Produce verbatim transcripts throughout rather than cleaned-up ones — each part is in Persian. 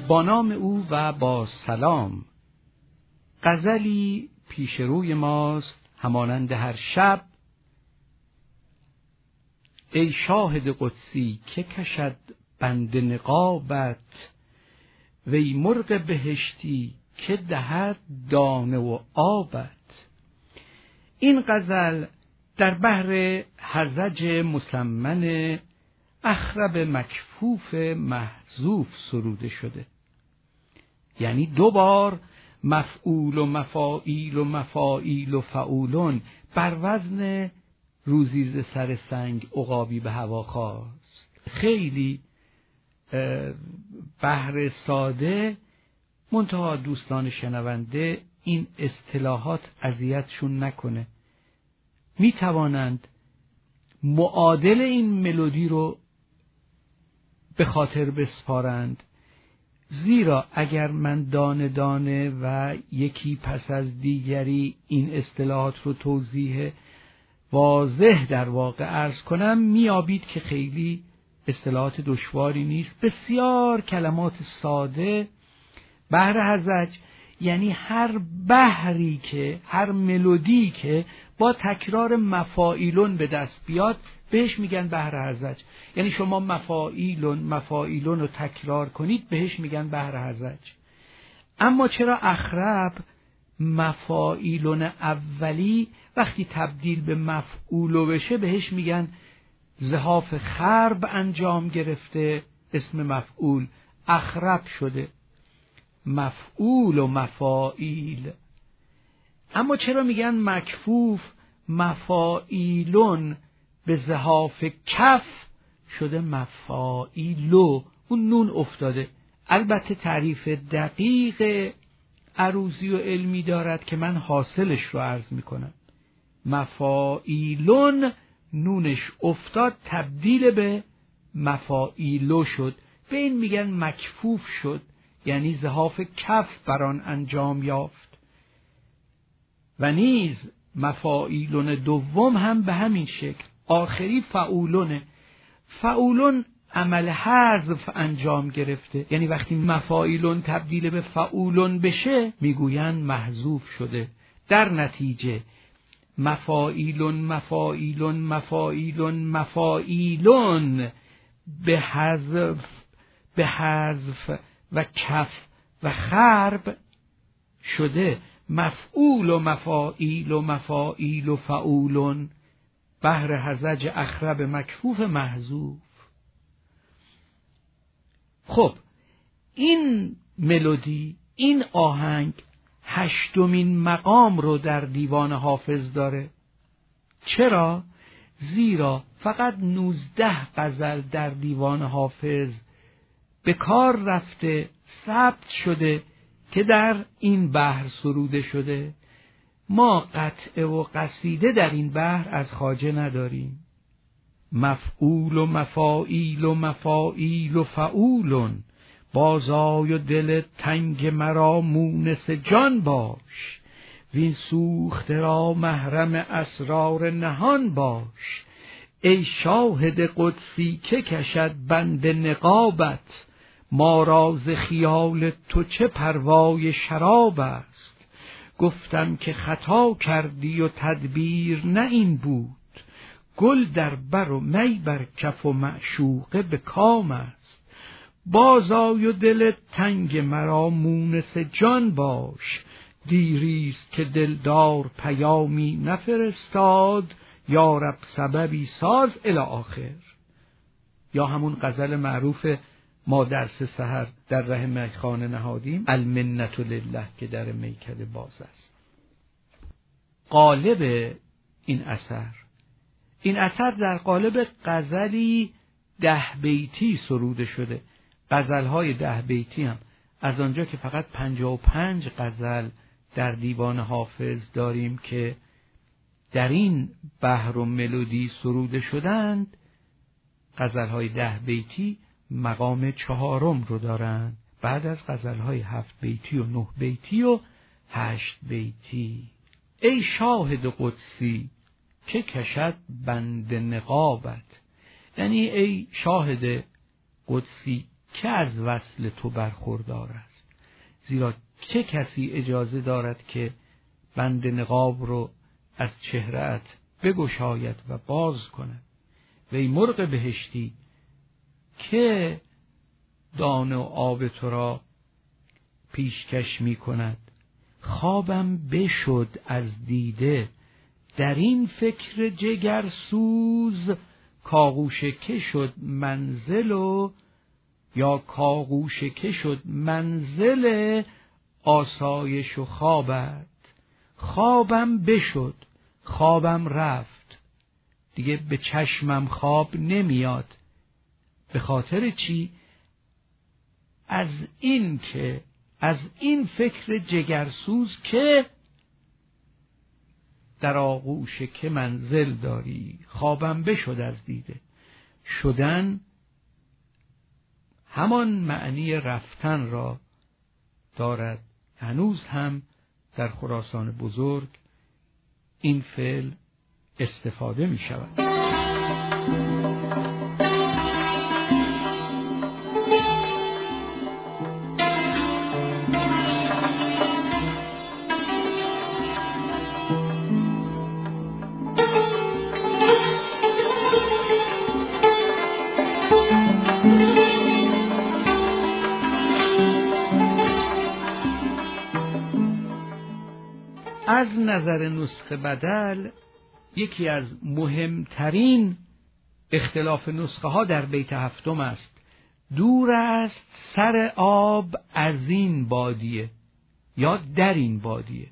با نام او و با سلام. غزلی پیش روی ماست همانند هر شب. ای شاهد قدسی که کشد بند نقابت، وی مرغ بهشتی که دهد دانه و آبت. این غزل در بحر هرزج مسمن اخرب مکفوف محذوف سروده شده، یعنی دو بار مفعول و مفاعیل و مفاعیل و فعولون بر وزن روزی ز سر سنگ عقابی به هوا خواست. خیلی بحر ساده، منتها دوستان شنونده این اصطلاحات اذیتشون نکنه، می توانند معادل این ملودی رو به خاطر بسپارند، زیرا اگر من دانه دانه و یکی پس از دیگری این اصطلاحات رو توضیح واضح در واقع عرض کنم، میابید که خیلی اصطلاحات دشواری نیست. بسیار کلمات ساده. بحر هرزج یعنی هر بحری که، هر ملودی که با تکرار مفاعیلون به دست بیاد بهش میگن بحر هرزج. یعنی شما مفاعیلون مفاعیلون رو تکرار کنید بهش میگن بحر هرزج. اما چرا اخرب مفاعیلون اولی وقتی تبدیل به مفعول بشه بهش میگن زحاف خرب انجام گرفته، اسم مفعول اخرب شده، مفعول و مفاعیل. اما چرا میگن مکفوف مفاعیلون به زحاف کف شده مفاعیلو، اون نون افتاده. البته تعریف دقیق عروضی و علمی دارد که من حاصلش رو عرض میکنم. مفاعیلون نونش افتاد تبدیل به مفاعیلو شد، به این میگن مکفوف شد، یعنی زحاف کف بر آن انجام یافت. و نیز مفاعیلون دوم هم به همین شکل. آخری فعولونه. فعولون عمل حذف انجام گرفته، یعنی وقتی مفاعیلون تبدیل به فعولون بشه میگوین محذوف شده. در نتیجه مفاعیلون مفاعیلون مفاعیلون مفاعیلون به حذف به حذف و کف و خرب شده مفعول و مفاعیل و مفاعیل و فعولون، بحر هرزج اخرب مکفوف محذوف. خب این ملودی، این آهنگ هشتمین مقام رو در دیوان حافظ داره. چرا؟ زیرا فقط نوزده غزل در دیوان حافظ به کار رفته، ثبت شده که در این بحر سروده شده. ما قطعه و قصیده در این بحر از خواجه نداریم. مفعول و مفاعیل و مفاعیل و فعولون، بازای و دل تنگ مرا مونس جان باش، وین سوخته را محرم اسرار نهان باش. ای شاهد قدسی که کشد بند نقابت، ما را ز خیال تو چه پروای شراب است. گفتم که خطا کردی و تدبیر نه این بود، گل در بر و می بر کف و معشوقه به کام است. بازای و دل تنگ مرا مونس جان باش، دیریست که دلدار پیامی نفرستاد، یا رب سببی ساز الی آخر. یا همون غزل معروف ما درس سحر در ره میخانه نهادیم، المنت لله که در میکده باز است. قالب این اثر این اثر در قالب غزلی ده بیتی سروده شده. غزلهای ده بیتی هم از آنجا که فقط پنجاه و پنج غزل در دیوان حافظ داریم که در این بحر و ملودی سروده شدند، غزلهای ده بیتی مقام چهارم رو دارند، بعد از غزلهای هفت بیتی و نه بیتی و هشت بیتی. ای شاهد قدسی که کشد بند نقابت، یعنی ای شاهد قدسی که از وصل تو برخوردار است. زیرا چه کسی اجازه دارد که بند نقاب رو از چهره‌ات بگشاید و باز کند؟ وی مرغ بهشتی که دانه و آب تو را پیشکش می کند. خوابم بشد از دیده در این فکر جگرسوز، کاغوشه که شد منزل و یا کاغوشه که شد منزل آسایش و خوابت. خوابم بشد، خوابم رفت، دیگه به چشمم خواب نمیاد. به خاطر چی؟ از این که از این فکر جگرسوز که در آغوش که منزل داری. خوابم بشد از دیده. شدن همان معنی رفتن را دارد. هنوز هم در خراسان بزرگ این فعل استفاده می شود. از نظر نسخه بدل یکی از مهمترین اختلاف نسخه ها در بیت هفتم است. دور است سر آب از این بادیه یا در این بادیه.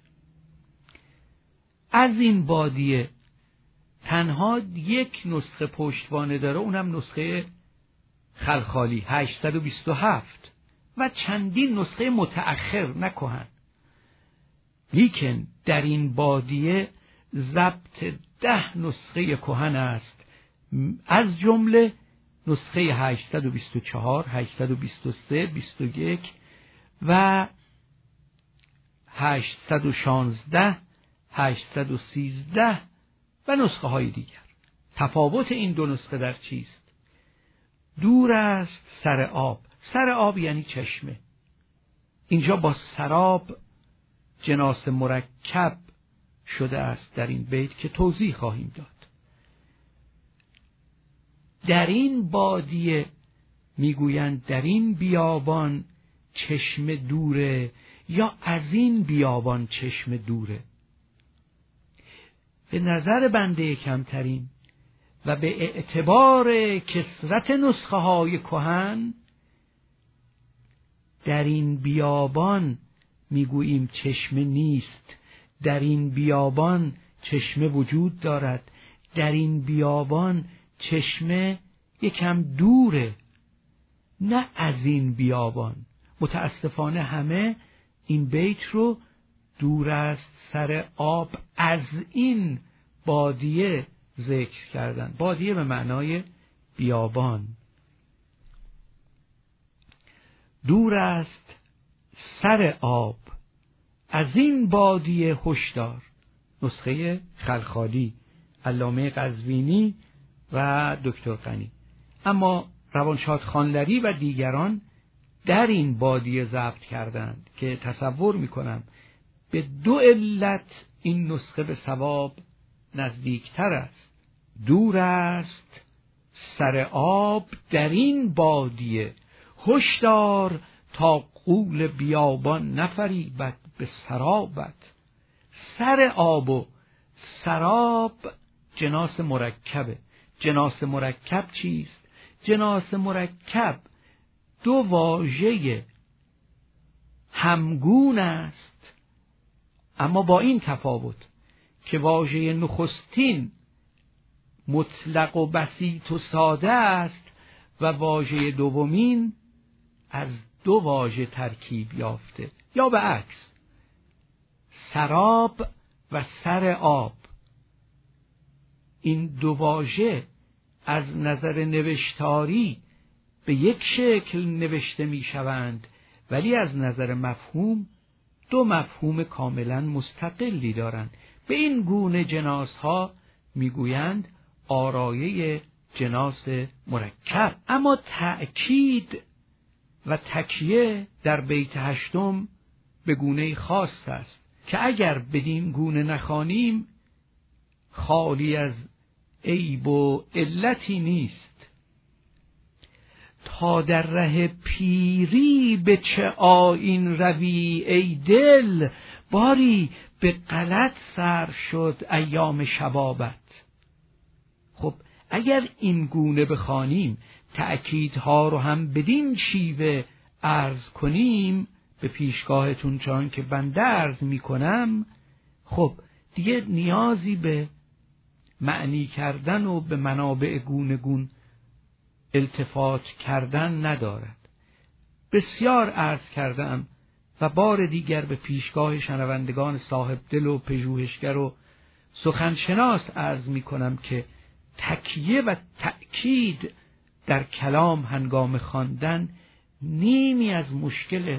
از این بادیه تنها یک نسخه پشتوانه داره، اونم نسخه خلخالی هشتصد و بیست و هفت و چندین نسخه متأخر نه کهن. لیکن در این بادیه ضبط ده نسخه کهن است، از جمله نسخه هشتصد و بیست و چهار، هشتصد و بیست و سه، بیست و یک و هشتصد و شانزده، هشتصد و سیزده و نسخه های دیگر. تفاوت این دو نسخه در چیست؟ دور است سر آب. سر آب یعنی چشمه. اینجا با سراب جناس مرکب شده است در این بیت که توضیح خواهیم داد. در این بادیه میگویند در این بیابان چشم دوره یا از این بیابان چشم دوره. به نظر بنده کمترین و به اعتبار کثرت نسخه های کهن در این بیابان میگوییم چشمه نیست. در این بیابان چشمه وجود دارد. در این بیابان چشمه یکم دوره، نه از این بیابان. متاسفانه همه این بیت رو دور است سر آب از این بادیه ذکر کردن. بادیه به معنای بیابان. دور است سر آب از این بادیه هشدار. نسخه خلخالی علامه قزوینی و دکتر غنی. اما روانشاد خانلری و دیگران در این بادیه ضبط کردند که تصور میکنم به دو علت این نسخه به صواب نزدیکتر است. دور است سر آب در این بادیه هشدار، تا غول بیابان نفریبد به سرابت. سر آب و سراب جناس مرکبه. جناس مرکب چیست؟ جناس مرکب دو واژه همگون است، اما با این تفاوت که واژه نخستین مطلق و بسیط و ساده است و واژه دومین از دو واژه ترکیب یافته، یا به عکس. سراب و سر آب، این دو واژه از نظر نوشتاری به یک شکل نوشته می شوند، ولی از نظر مفهوم دو مفهوم کاملا مستقلی دارند. به این گونه جناس ها می گویند آرایه جناس مرکب. اما تأکید و تکیه در بیت هشتم به گونه خاص است که اگر بدین گونه نخوانیم خالی از عیب و علتی نیست. تا در ره پیری به چه آیین روی ای دل، باری به غلط سر شد ایام شبابت. خب اگر این گونه بخوانیم، تأکیدها رو هم بدین شیوه عرض کنیم به پیشگاهتون چون که بنده عرض میکنم، خب دیگه نیازی به معنی کردن و به منابع گونه گون التفات کردن ندارد. بسیار عرض کردم و بار دیگر به پیشگاه شنوندگان صاحب دل و پژوهشگر و سخنشناس عرض می کنم که تکیه و تأکید در کلام هنگام خواندن نیمی از مشکل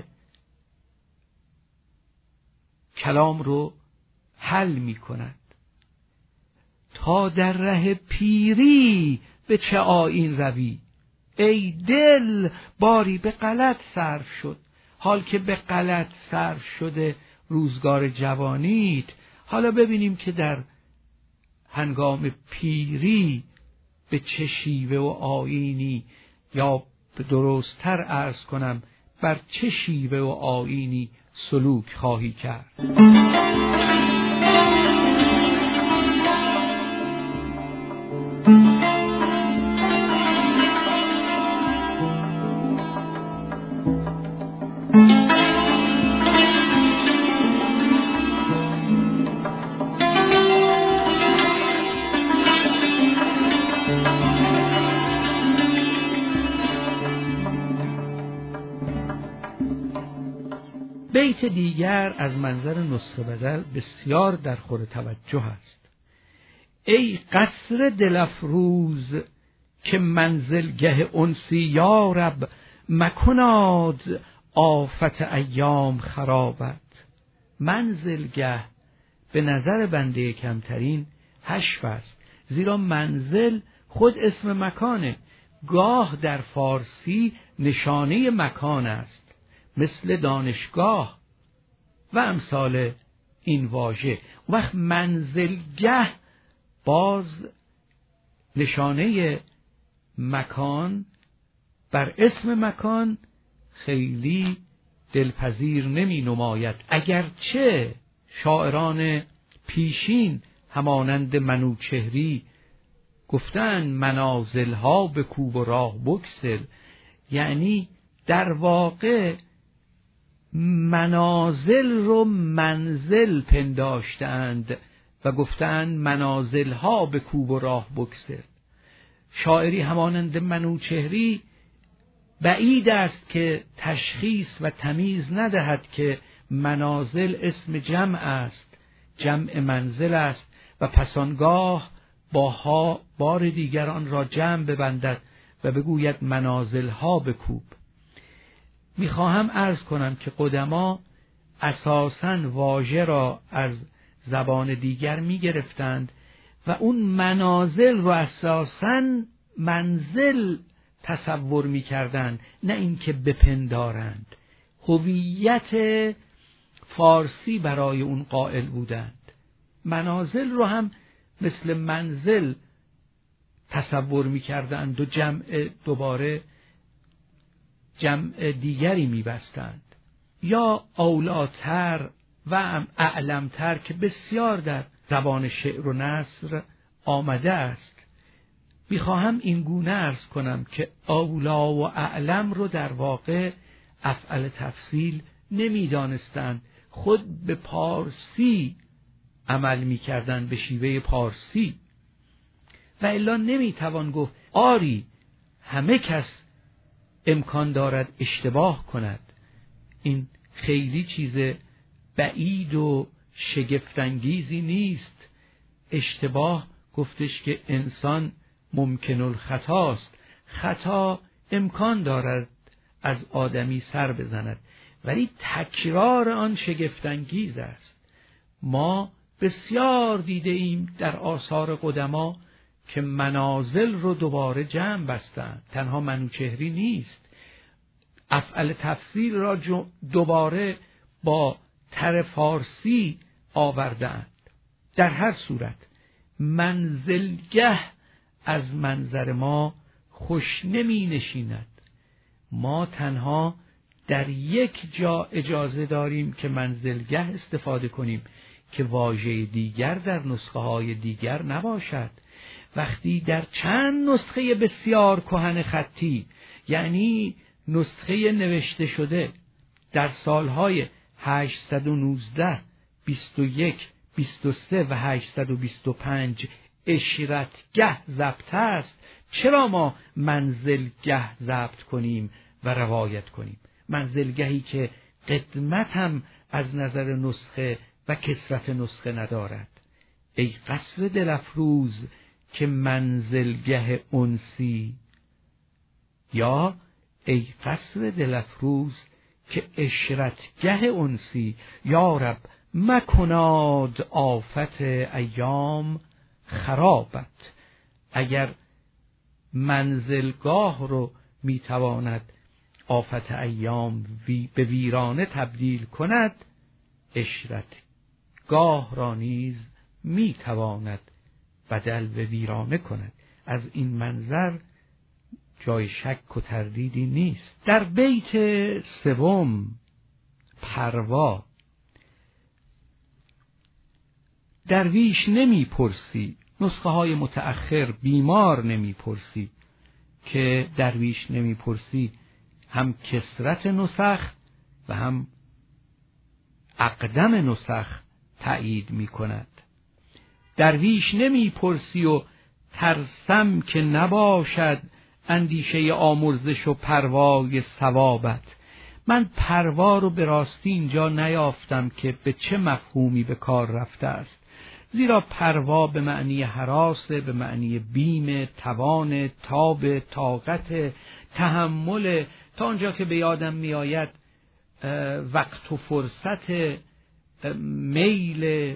کلام رو حل می کند. تا در ره پیری به چه آیین روی ای دل، باری به غلط صرف شد. حال که به غلط صرف شده روزگار جوانیت، حالا ببینیم که در هنگام پیری به چه شیوه و آیینی، یا به درست‌تر عرض کنم بر چه شیوه و آیینی سلوک خواهی کرد. بیت دیگر از منظر نسخه بدل بسیار در خور توجه است. ای قصر دل افروز که منزلگه انسی یارب، مکناد آفت ایام خرابت. منزلگه به نظر بنده کمترین حشو است، زیرا منزل خود اسم مکانه. گاه در فارسی نشانه مکان است، مثل دانشگاه و امثال این واژه. وقت منزلگه باز نشانه مکان بر اسم مکان خیلی دلپذیر نمی نماید، اگرچه شاعران پیشین همانند منوچهری گفتن منازلها به کوب و راه بگسل، یعنی در واقع منازل رو منزل پنداشتند و گفتند منازلها به کوب و راه بگسل. شاعری همانند منوچهری بعید است که تشخیص و تمیز ندهد که منازل اسم جمع است، جمع منزل است و پسانگاه با ها بار دیگر آن را جمع ببندد و بگوید منازلها به کوب. میخواهم عرض کنم که قدما اساساً واژه را از زبان دیگر میگرفتند و اون منازل رو اساساً منزل تصور میکردند، نه اینکه بپندارند. هویت فارسی برای اون قائل بودند. منازل رو هم مثل منزل تصور میکردند و جمع دوباره جمع دیگری میبستند. یا اولاتر و اعلمتر که بسیار در زبان شعر و نثر آمده است. میخواهم این گونه عرض کنم که اولا و اعلم رو در واقع افعل تفصیل نمیدانستند، خود به پارسی عمل میکردند، به شیوه پارسی، و الا نمیتوان گفت آری همه کس امکان دارد اشتباه کند. این خیلی چیز بعید و شگفت‌انگیزی نیست. اشتباه گفتش که انسان ممکن الخطاست، خطا امکان دارد از آدمی سر بزند، ولی تکرار آن شگفت‌انگیز است. ما بسیار دیده ایم در آثار قدما که منازل رو دوباره جمع بستند. تنها منوچهری نیست، افعل تفضیل را دوباره با تر فارسی آورده‌اند. در هر صورت منزلگه از منظر ما خوش نمی نشیند. ما تنها در یک جا اجازه داریم که منزلگه استفاده کنیم که واژه دیگر در نسخه های دیگر نباشد. وقتی در چند نسخه بسیار کهن خطی، یعنی نسخه نوشته شده در سالهای هشتصد و نوزده، بیست و یک، بیست و سه و هشتصد و بیست و پنج اشرتگه ضبط است، چرا ما منزلگه ضبط کنیم و روایت کنیم؟ منزلگهی که قدمت هم از نظر نسخه و کثرت نسخه ندارد. ای قصر دل افروز که منزلگه انسی، یا ای قصر دل افروز که اشرتگه انسی، یا رب مکناد آفت ایام خرابت. اگر منزلگاه رو میتواند آفت ایام وی به ویرانه تبدیل کند، اشرتگاه را نیز میتواند بدل به ویرانه کند. از این منظر جای شک و تردیدی نیست. در بیت سوم پروا، درویش نمی پرسی، نسخه های متأخر بیمار نمی پرسی، که درویش نمی پرسی هم کثرت نسخ و هم اقدم نسخ تأیید می کند. درویش نمی پرسی و ترسم که نباشد اندیشه آمرزش و پروای ثوابت. من پروا رو به راستی اینجا نیافتم که به چه مفهومی به کار رفته است، زیرا پروا به معنی هراس، به معنی بیم، توان، تاب، طاقت، تحمل، تا آنجا که به یادم میآید وقت و فرصت، میل،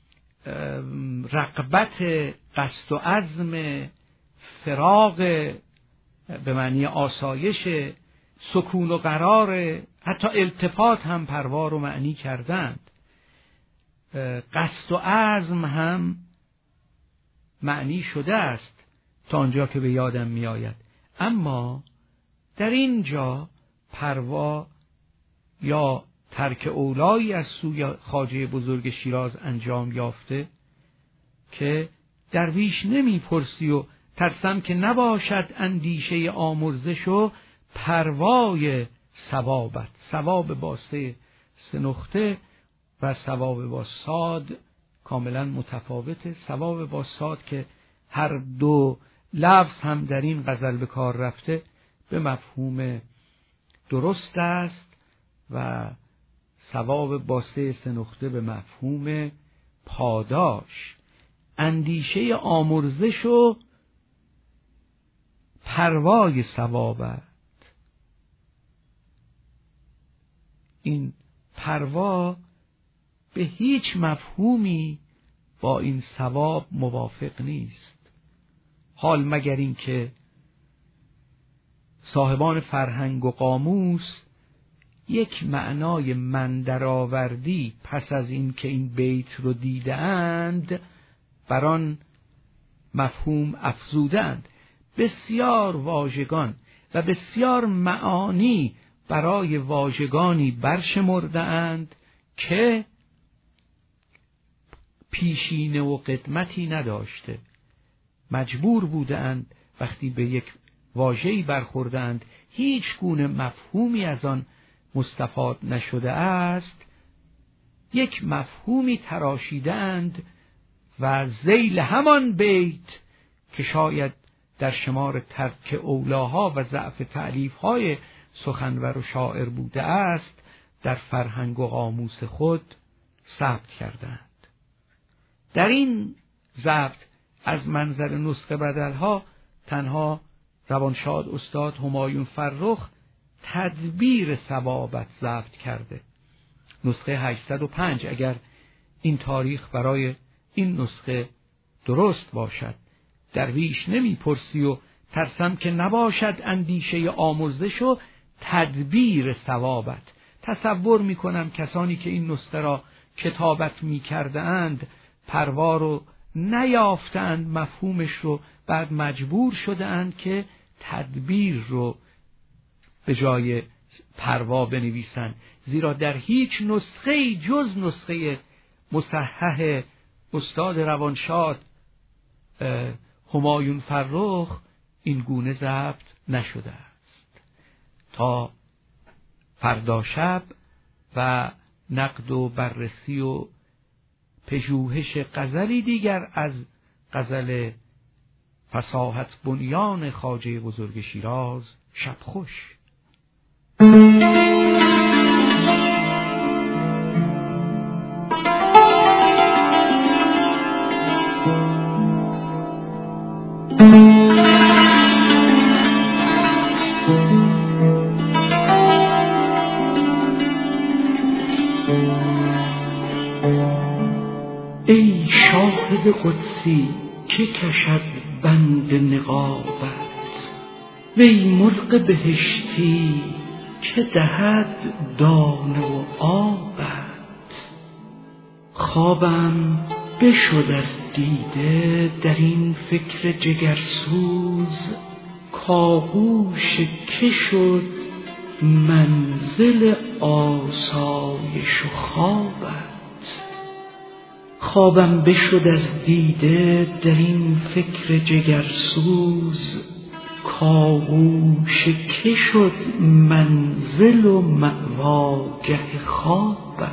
رغبت، قصد و عزم، فراغ به معنی آسایش، سکون و قرار، حتی التفات هم پروا رو معنی کردند. قصد و عزم هم معنی شده است تا آنجا که به یادم می آید. اما در اینجا پروا یا ترک اولایی از سوی خواجه بزرگ شیراز انجام یافته که درویش نمی پرسی و ترسم که نباشد اندیشه آمرزش و پروای ثوابت. ثواب با سه سه نقطه و ثواب با صاد کاملا متفاوته. ثواب با صاد که هر دو لفظ هم در این غزل به کار رفته به مفهوم درست است و ثواب با سه سه نقطه به مفهوم پاداش. اندیشه آمرزش و پروای ثوابت، این پروا به هیچ مفهومی با این ثواب موافق نیست، حال مگر این که صاحبان فرهنگ و قاموس یک معنای مندرآوردی پس از این که این بیت رو دیدند بر آن مفهوم افزودند. بسیار واژگان و بسیار معانی برای واژگانی برشمرده‌اند که پیشینه و قدمتی نداشته. مجبور بودند وقتی به یک واژه‌ای برخوردند هیچ گونه مفهومی از آن مستفاد نشده است، یک مفهومی تراشیدند و ذیل همان بیت که شاید در شمار ترک اولاها و ضعف تألیف‌های سخنور و شاعر بوده است در فرهنگ و قاموس خود ثبت کردند. در این ضبط از منظر نسخه بدلها تنها روانشاد استاد همایون فرخ تدبیر ثوابت ضبط کرده، نسخه هشتصد و پنج، اگر این تاریخ برای این نسخه درست باشد. درویش نمی پرسی و ترسم که نباشد اندیشه آمرزش و تدبیر ثوابت. تصور میکنم کسانی که این نسخه را کتابت میکردند پروا رو نیافتند، مفهومش رو، بعد مجبور شدند که تدبیر رو به جای پروا بنویسند، زیرا در هیچ نسخه جز نسخه مصحح استاد روانشاد همایون فرخ این گونه ضبط نشده است. تا فردا شب و نقد و بررسی و پژوهش غزلی دیگر از غزل فصاحت بنیان خواجه بزرگ شیراز. شب خوش. ای شاهد قدسی که کشد بند نقابت، وی مرغ بهشتی که دهد دانه و آبت. خوابم بشد از دیده در این فکر جگرسوز، کآغوش که شد منزل آسایش و خوابت. خوابم بشد از دیده در این فکر جگرسوز، کآغوش که شد منزل و مأواگه خوابت.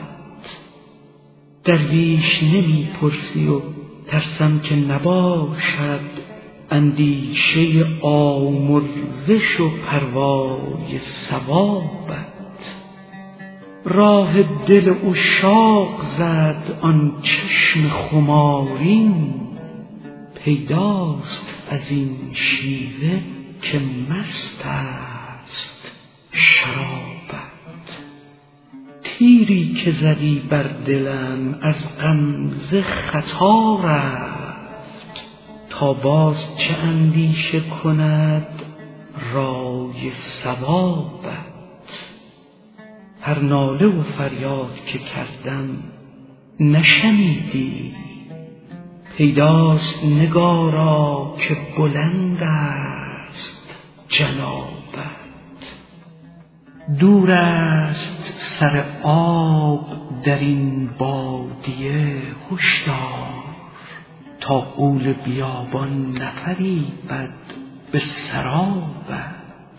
درویش نمی پرسی و ترسم که نباشد اندیشه آمرزش و پروای ثوابت. راه دل عشاق زد آن چشم خمارین، پیداست از این شیوه که مست است شرابت. تیری که زدی بر دلم از غمزه خطا رفت، تا باز چه اندیشه کند رای ثوابت. هر ناله و فریاد که کردم نشنیدی، پیداست نگارا که بلند است جنابت. دور است سر آب در این بادیه هشدار، تا غول بیابان نفریبد به سرابت.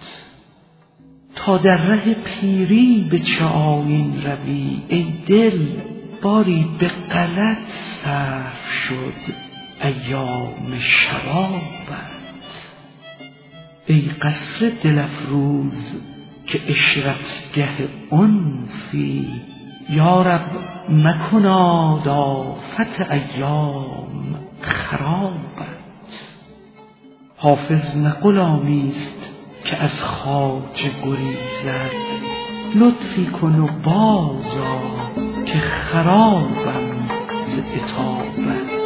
تا در ره پیری به چه آیین روی ای دل، باری به غلط صرف شد ایام شبابت. ای قصر دل افروز که عشرتگه انسی، یارب مکناد آفت ایام خرابت. حافظ نه غلامیست که از خواجه گریزد، لطفی کن و بازآ که خرابم ز عتابت.